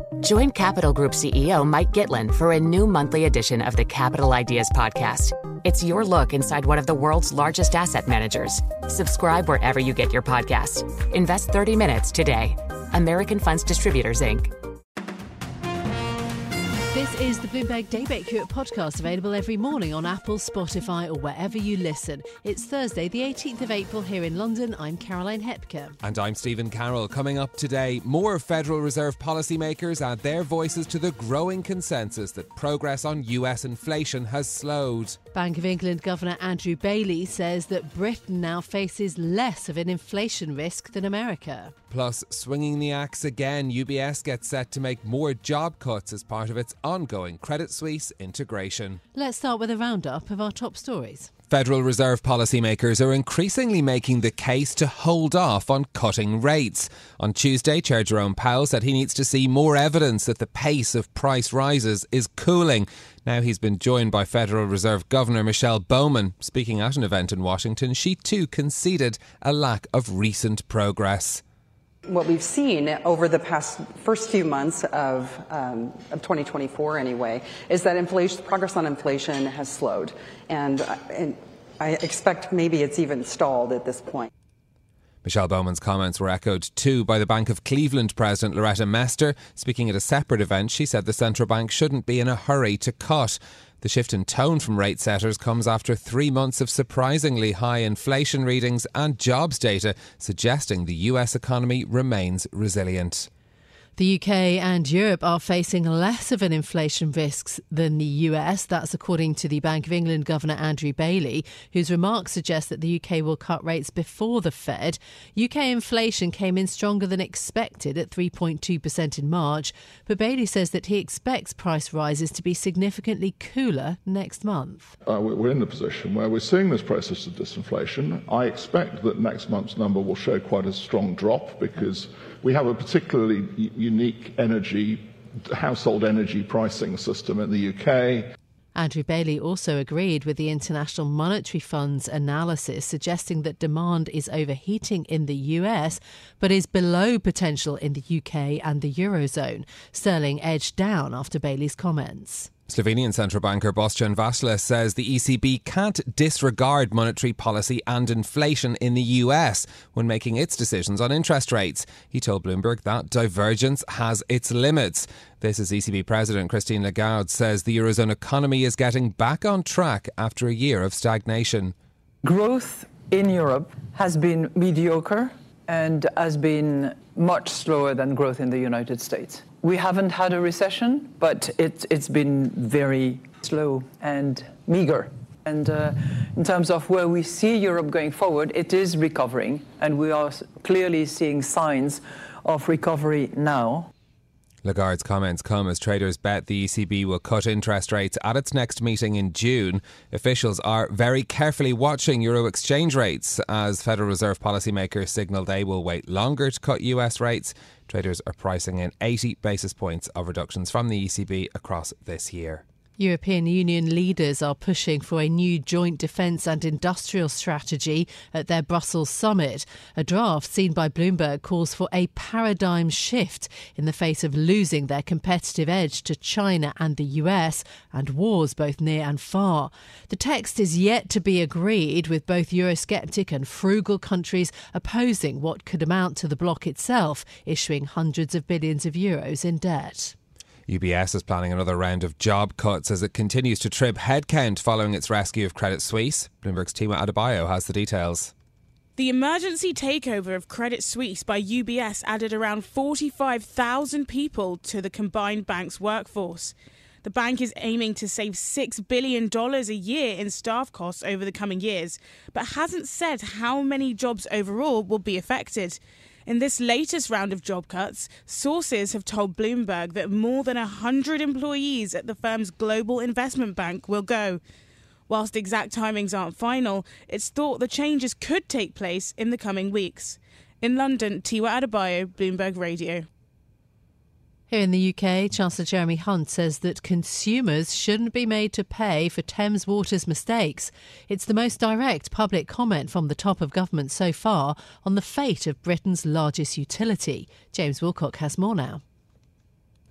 Join Capital Group CEO Mike Gitlin for a new monthly edition of the Capital Ideas Podcast. It's your look inside one of the world's largest asset managers. Subscribe wherever you get your podcasts. Invest 30 minutes today. American Funds Distributors, Inc. This is the Bloomberg Daybreak Europe podcast, available every morning on Apple, Spotify or wherever you listen. It's Thursday, the 18th of April here in London. I'm Caroline Hepker. And I'm Stephen Carroll. Coming up today, more Federal Reserve policymakers add their voices to the growing consensus that progress on US inflation has slowed. Bank of England Governor Andrew Bailey says that Britain now faces less of an inflation risk than America. Plus, swinging the axe again, UBS gets set to make more job cuts as part of its ongoing Credit Suisse integration. Let's start with a roundup of our top stories. Federal Reserve policymakers are increasingly making the case to hold off on cutting rates. On Tuesday, Chair Jerome Powell said he needs to see more evidence that the pace of price rises is cooling. Now he's been joined by Federal Reserve Governor Michelle Bowman. Speaking at an event in Washington, she too conceded a lack of recent progress. What we've seen over the first few months of 2024 anyway, is that progress on inflation has slowed. And I expect maybe it's even stalled at this point. Michelle Bowman's comments were echoed too by the Bank of Cleveland President Loretta Mester. Speaking at a separate event, she said the central bank shouldn't be in a hurry to cut. The shift in tone from rate setters comes after 3 months of surprisingly high inflation readings and jobs data suggesting the US economy remains resilient. The UK and Europe are facing less of an inflation risk than the US. That's according to the Bank of England Governor Andrew Bailey, whose remarks suggest that the UK will cut rates before the Fed. UK inflation came in stronger than expected at 3.2% in March, but Bailey says that he expects price rises to be significantly cooler next month. We're in the position where we're seeing this process of disinflation. I expect that next month's number will show quite a strong drop because we have a particularly unique household energy pricing system in the UK. Andrew Bailey also agreed with the International Monetary Fund's analysis, suggesting that demand is overheating in the US, but is below potential in the UK and the Eurozone. Sterling edged down after Bailey's comments. Slovenian central banker Boštjan Vašle says the ECB can't disregard monetary policy and inflation in the US when making its decisions on interest rates. He told Bloomberg that divergence has its limits. This is ECB President Christine Lagarde says the Eurozone economy is getting back on track after a year of stagnation. Growth in Europe has been mediocre and has been much slower than growth in the United States. We haven't had a recession, but it's been very slow and meager. And in terms of where we see Europe going forward, it is recovering, and we are clearly seeing signs of recovery now. Lagarde's comments come as traders bet the ECB will cut interest rates at its next meeting in June. Officials are very carefully watching euro exchange rates as Federal Reserve policymakers signal they will wait longer to cut US rates. Traders are pricing in 80 basis points of reductions from the ECB across this year. European Union leaders are pushing for a new joint defence and industrial strategy at their Brussels summit. A draft seen by Bloomberg calls for a paradigm shift in the face of losing their competitive edge to China and the US and wars both near and far. The text is yet to be agreed, with both Eurosceptic and frugal countries opposing what could amount to the bloc itself issuing hundreds of billions of euros in debt. UBS is planning another round of job cuts as it continues to trim headcount following its rescue of Credit Suisse. Bloomberg's Tima Adebayo has the details. The emergency takeover of Credit Suisse by UBS added around 45,000 people to the combined bank's workforce. The bank is aiming to save $6 billion a year in staff costs over the coming years, but hasn't said how many jobs overall will be affected. In this latest round of job cuts, sources have told Bloomberg that more than 100 employees at the firm's global investment bank will go. Whilst exact timings aren't final, it's thought the changes could take place in the coming weeks. In London, Tiwa Adebayo, Bloomberg Radio. Here in the UK, Chancellor Jeremy Hunt says that consumers shouldn't be made to pay for Thames Water's mistakes. It's the most direct public comment from the top of government so far on the fate of Britain's largest utility. James Wilcock has more now.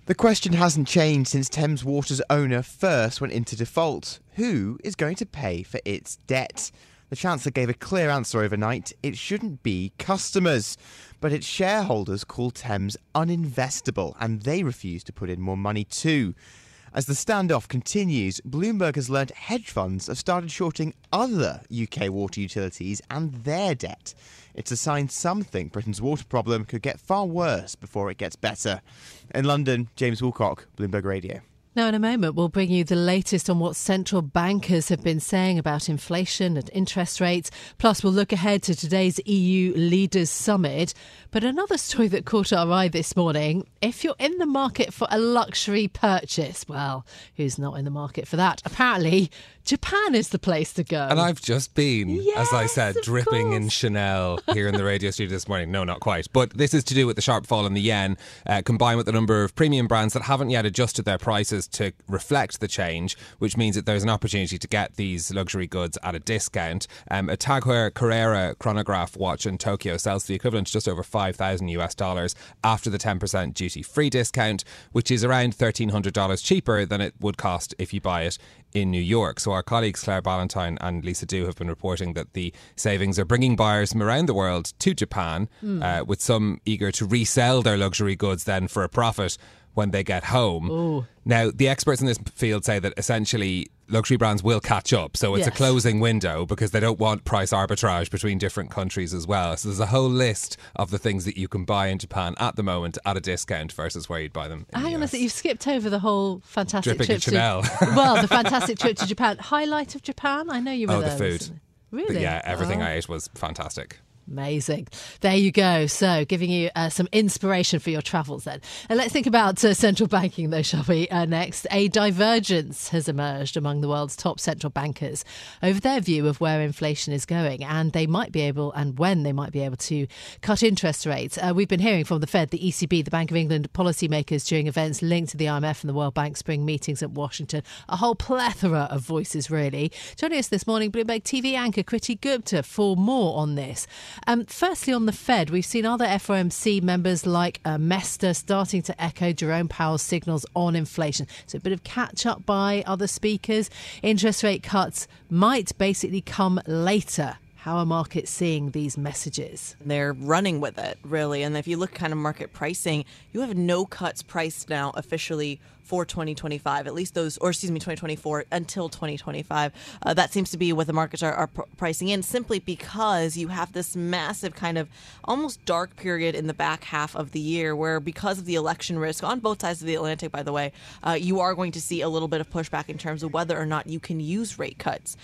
The question hasn't changed since Thames Water's owner first went into default. Who is going to pay for its debt? The Chancellor gave a clear answer overnight. It shouldn't be customers. But its shareholders call Thames uninvestable, and they refuse to put in more money too. As the standoff continues, Bloomberg has learnt hedge funds have started shorting other UK water utilities and their debt. It's a sign some think Britain's water problem could get far worse before it gets better. In London, James Woolcock, Bloomberg Radio. Now, in a moment, we'll bring you the latest on what central bankers have been saying about inflation and interest rates. Plus, we'll look ahead to today's EU Leaders Summit. But another story that caught our eye this morning, if you're in the market for a luxury purchase, well, who's not in the market for that? Apparently, Japan is the place to go. And I've just been, yes, as I said, dripping in Chanel here in the radio studio this morning. No, not quite. But this is to do with the sharp fall in the yen, combined with the number of premium brands that haven't yet adjusted their prices to reflect the change, which means that there's an opportunity to get these luxury goods at a discount. A Tag Heuer Carrera chronograph watch in Tokyo sells the equivalent to just over $5,000 after the 10% duty-free discount, which is around $1,300 cheaper than it would cost if you buy it in New York. So our colleagues Claire Ballantyne and Lisa Dew have been reporting that the savings are bringing buyers from around the world to Japan, with some eager to resell their luxury goods then for a profit when they get home. Ooh. Now, the experts in this field say that essentially luxury brands will catch up. So it's a closing window because they don't want price arbitrage between different countries as well. So there's a whole list of the things that you can buy in Japan at the moment at a discount versus where you'd buy them in Hang the on a US. second, you've skipped over the whole fantastic Dripping trip in Chanel. well, the fantastic trip to Japan. Highlight of Japan? I know you were there. The food. Recently. Really? Yeah, everything I ate was fantastic. Amazing. There you go. So giving you some inspiration for your travels then. And let's think about central banking though, shall we? Next, a divergence has emerged among the world's top central bankers over their view of where inflation is going, and they might be able, and when they might be able to cut interest rates. We've been hearing from the Fed, the ECB, the Bank of England policymakers during events linked to the IMF and the World Bank spring meetings at Washington. A whole plethora of voices, really. Joining us this morning, Bloomberg TV anchor Kriti Gupta for more on this. Firstly, on the Fed, we've seen other FOMC members like Mester starting to echo Jerome Powell's signals on inflation. So a bit of catch up by other speakers. Interest rate cuts might basically come later. How are markets seeing these messages? They're running with it, really. And if you look kind of market pricing, you have no cuts priced now officially for 2025, at least those, or excuse me, 2024 until 2025. That seems to be what the markets are pricing in, simply because you have this massive kind of almost dark period in the back half of the year where, because of the election risk on both sides of the Atlantic, by the way, you are going to see a little bit of pushback in terms of whether or not you can use rate cuts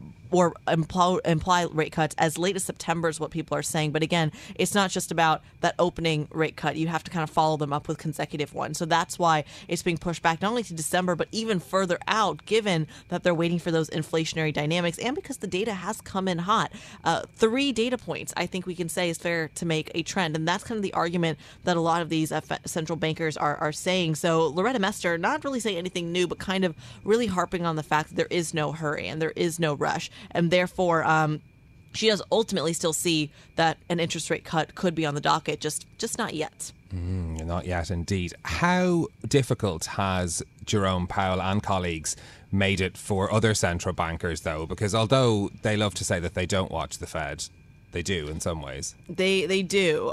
or imply rate cuts as late as September is what people are saying. But again, it's not just about that opening rate cut. You have to kind of follow them up with consecutive ones. So that's why it's being pushed back not only to December, but even further out, given that they're waiting for those inflationary dynamics and because the data has come in hot. 3 data points, I think we can say, is fair to make a trend. And that's kind of the argument that a lot of these central bankers are saying. So Loretta Mester, not really saying anything new, but kind of really harping on the fact that there is no hurry and there is no rush. And therefore, she does ultimately still see that an interest rate cut could be on the docket, just not yet. Not yet, indeed. How difficult has Jerome Powell and colleagues made it for other central bankers, though? Because although they love to say that they don't watch the Fed, they do in some ways. They do,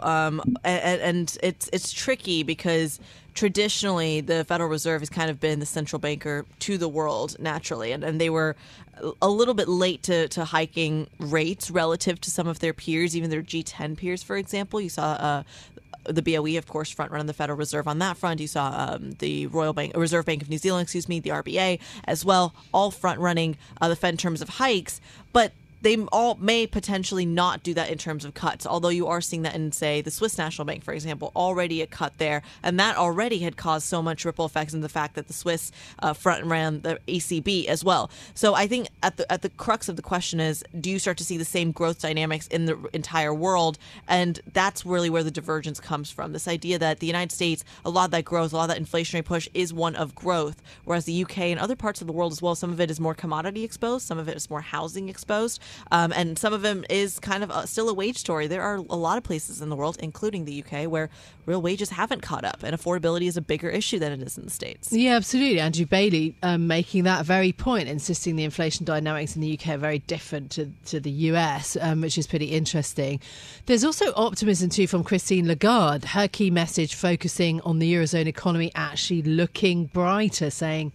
and it's tricky because traditionally the Federal Reserve has kind of been the central banker to the world naturally, and they were a little bit late to hiking rates relative to some of their peers, even their G10 peers, for example. You saw the BOE, of course, front run the Federal Reserve on that front. You saw the Reserve Bank of New Zealand, the RBA as well, all front running the Fed in terms of hikes. But they all may potentially not do that in terms of cuts, although you are seeing that in, say, the Swiss National Bank, for example, already a cut there. And that already had caused so much ripple effects in the fact that the Swiss front ran the ECB as well. So I think at the crux of the question is, do you start to see the same growth dynamics in the entire world? And that's really where the divergence comes from. This idea that the United States, a lot of that growth, a lot of that inflationary push is one of growth, whereas the UK and other parts of the world as well, some of it is more commodity exposed, some of it is more housing exposed. And some of them is kind of still a wage story. There are a lot of places in the world, including the UK, where real wages haven't caught up, and affordability is a bigger issue than it is in the States. Yeah, absolutely. Andrew Bailey making that very point, insisting the inflation dynamics in the UK are very different to the US, which is pretty interesting. There's also optimism too from Christine Lagarde. Her key message focusing on the Eurozone economy actually looking brighter, saying,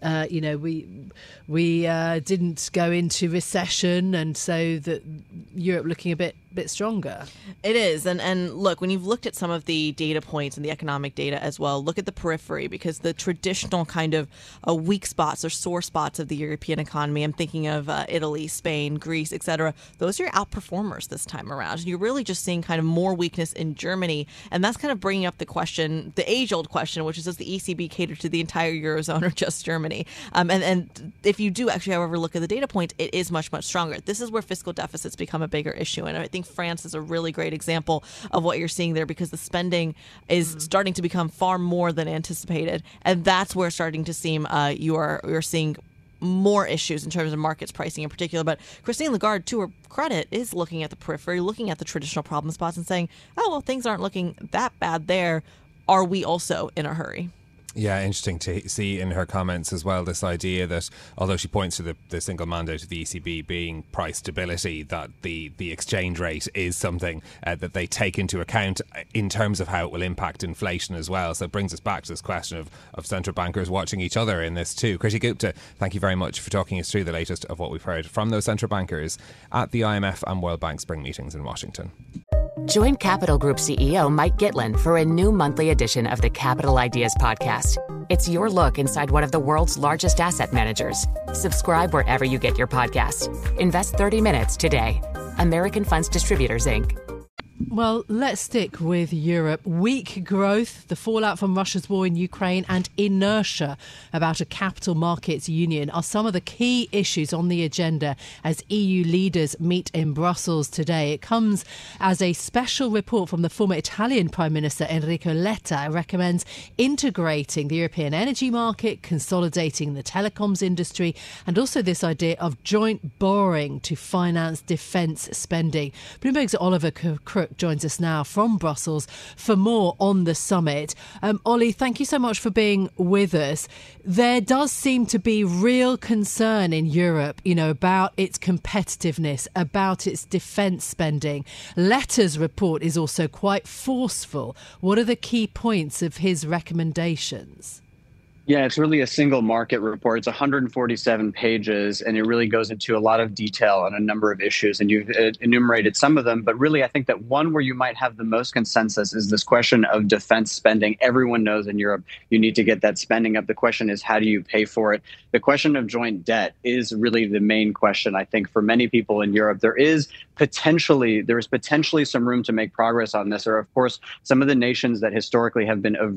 we didn't go into recession, and so that Europe looking a bit stronger. It is. And look, when you've looked at some of the data points and the economic data as well, look at the periphery, because the traditional kind of weak spots or sore spots of the European economy, I'm thinking of Italy, Spain, Greece, etc. Those are your outperformers this time around. And you're really just seeing kind of more weakness in Germany. And that's kind of bringing up the question, the age-old question, which is, does the ECB cater to the entire Eurozone or just Germany? And if you do actually, however, look at the data point, it is much, much stronger. This is where fiscal deficits become a bigger issue. And I think France is a really great example of what you're seeing there, because the spending is starting to become far more than anticipated. And that's where starting to seem you're seeing more issues in terms of markets pricing in particular. But Christine Lagarde, to her credit, is looking at the periphery, looking at the traditional problem spots and saying, oh, well, things aren't looking that bad there. Are we also in a hurry? Yeah, interesting to see in her comments as well, this idea that although she points to the single mandate of the ECB being price stability, that the exchange rate is something that they take into account in terms of how it will impact inflation as well. So it brings us back to this question of central bankers watching each other in this too. Kriti Gupta, thank you very much for talking us through the latest of what we've heard from those central bankers at the IMF and World Bank spring meetings in Washington. Join Capital Group CEO Mike Gitlin for a new monthly edition of the Capital Ideas podcast. It's your look inside one of the world's largest asset managers. Subscribe wherever you get your podcasts. Invest 30 minutes today. American Funds Distributors, Inc. Well, let's stick with Europe. Weak growth, the fallout from Russia's war in Ukraine, and inertia about a capital markets union are some of the key issues on the agenda as EU leaders meet in Brussels today. It comes as a special report from the former Italian Prime Minister Enrico Letta recommends integrating the European energy market, consolidating the telecoms industry, and also this idea of joint borrowing to finance defence spending. Bloomberg's Oliver Crook joins us now from Brussels for more on the summit. Ollie, thank you so much for being with us. There does seem to be real concern in Europe, about its competitiveness, about its defence spending. Letta's report is also quite forceful. What are the key points of his recommendations? Yeah, it's really a single market report. It's 147 pages, and it really goes into a lot of detail on a number of issues. And you've enumerated some of them. But really, I think that one where you might have the most consensus is this question of defense spending. Everyone knows in Europe you need to get that spending up. The question is, how do you pay for it? The question of joint debt is really the main question, I think, for many people in Europe. There is potentially some room to make progress on this. Or, of course, some of the nations that historically have been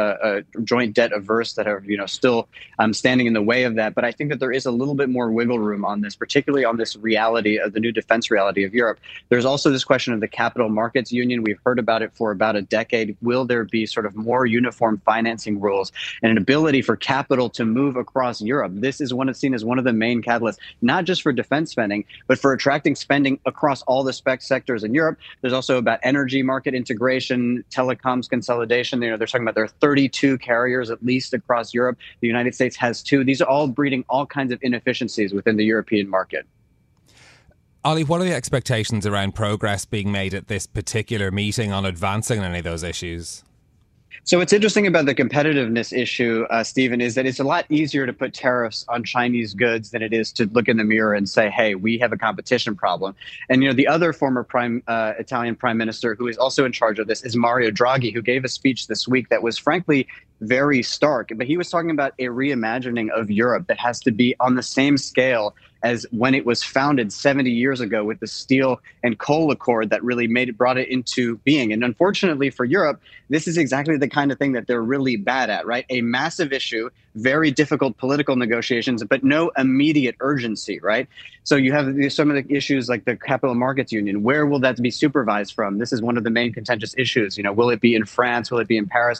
joint debt averse that are still standing in the way of that. But I think that there is a little bit more wiggle room on this, particularly on this reality of the new defense reality of Europe. There's also this question of the capital markets union. We've heard about it for about a decade. Will there be sort of more uniform financing rules and an ability for capital to move across Europe? This is seen as one of the main catalysts, not just for defense spending, but for attracting spending across all the sectors in Europe. There's also about energy market integration, telecoms consolidation. They're talking about there are 32 carriers at least across Europe. The United States has 2. These are all breeding all kinds of inefficiencies within the European market. Ollie, what are the expectations around progress being made at this particular meeting on advancing any of those issues? So what's interesting about the competitiveness issue, Stephen, is that it's a lot easier to put tariffs on Chinese goods than it is to look in the mirror and say, hey, we have a competition problem. And, the other former Italian prime minister who is also in charge of this is Mario Draghi, who gave a speech this week that was frankly very stark. But he was talking about a reimagining of Europe that has to be on the same scale as when it was founded 70 years ago with the Steel and Coal Accord that really brought it into being. And unfortunately for Europe, this is exactly the kind of thing that they're really bad at, right? A massive issue, very difficult political negotiations, but no immediate urgency, right? So you have some of the issues like the Capital Markets Union. Where will that be supervised from? This is one of the main contentious issues. Will it be in France? Will it be in Paris?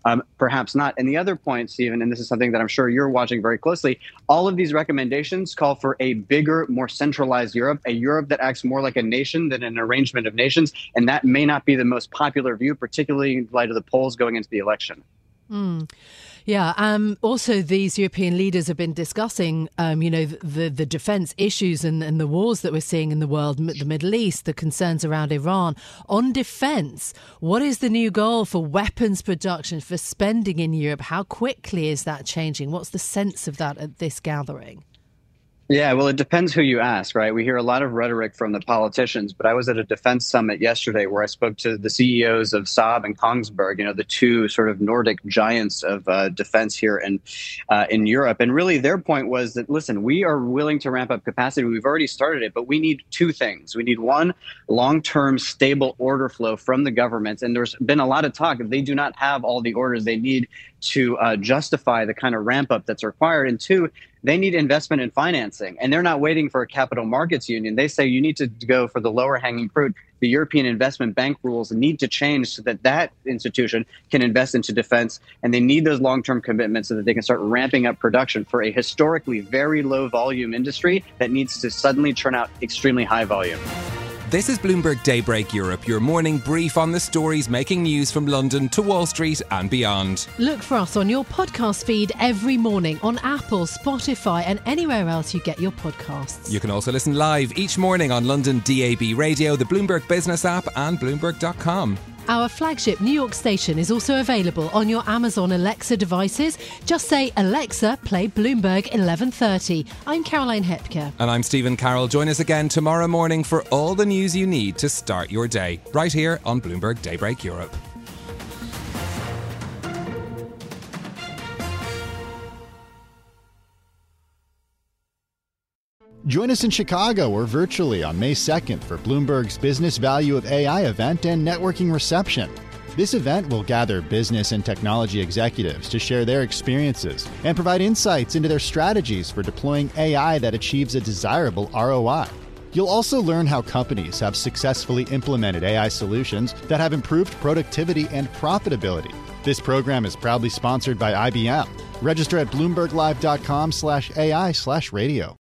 Perhaps not. And the other point, Stephen, and this is something that I'm sure you're watching very closely, all of these recommendations call for a bigger, more centralized Europe, a Europe that acts more like a nation than an arrangement of nations. And that may not be the most popular view, particularly in light of the polls going into the election. Yeah. Also, these European leaders have been discussing, the defence issues and the wars that we're seeing in the world, the Middle East, the concerns around Iran. On defence, what is the new goal for weapons production, for spending in Europe? How quickly is that changing? What's the sense of that at this gathering? Yeah, well, it depends who you ask, right? We hear a lot of rhetoric from the politicians, but I was at a defense summit yesterday where I spoke to the CEOs of Saab and Kongsberg, the two sort of Nordic giants of defense here in Europe. And really their point was that, listen, we are willing to ramp up capacity. We've already started it, but we need two things. We need one, long-term stable order flow from the government. And there's been a lot of talk that they do not have all the orders they need to justify the kind of ramp up that's required. And two, they need investment in financing, and they're not waiting for a capital markets union. They say you need to go for the lower hanging fruit. The European Investment Bank rules need to change so that that institution can invest into defense, and they need those long-term commitments so that they can start ramping up production for a historically very low volume industry that needs to suddenly churn out extremely high volume. This is Bloomberg Daybreak Europe, your morning brief on the stories making news from London to Wall Street and beyond. Look for us on your podcast feed every morning on Apple, Spotify and anywhere else you get your podcasts. You can also listen live each morning on London DAB Radio, the Bloomberg Business app and Bloomberg.com. Our flagship New York station is also available on your Amazon Alexa devices. Just say, Alexa, play Bloomberg 1130. I'm Caroline Hepker. And I'm Stephen Carroll. Join us again tomorrow morning for all the news you need to start your day, right here on Bloomberg Daybreak Europe. Join us in Chicago or virtually on May 2nd for Bloomberg's Business Value of AI event and networking reception. This event will gather business and technology executives to share their experiences and provide insights into their strategies for deploying AI that achieves a desirable ROI. You'll also learn how companies have successfully implemented AI solutions that have improved productivity and profitability. This program is proudly sponsored by IBM. Register at BloombergLive.com/AI/radio.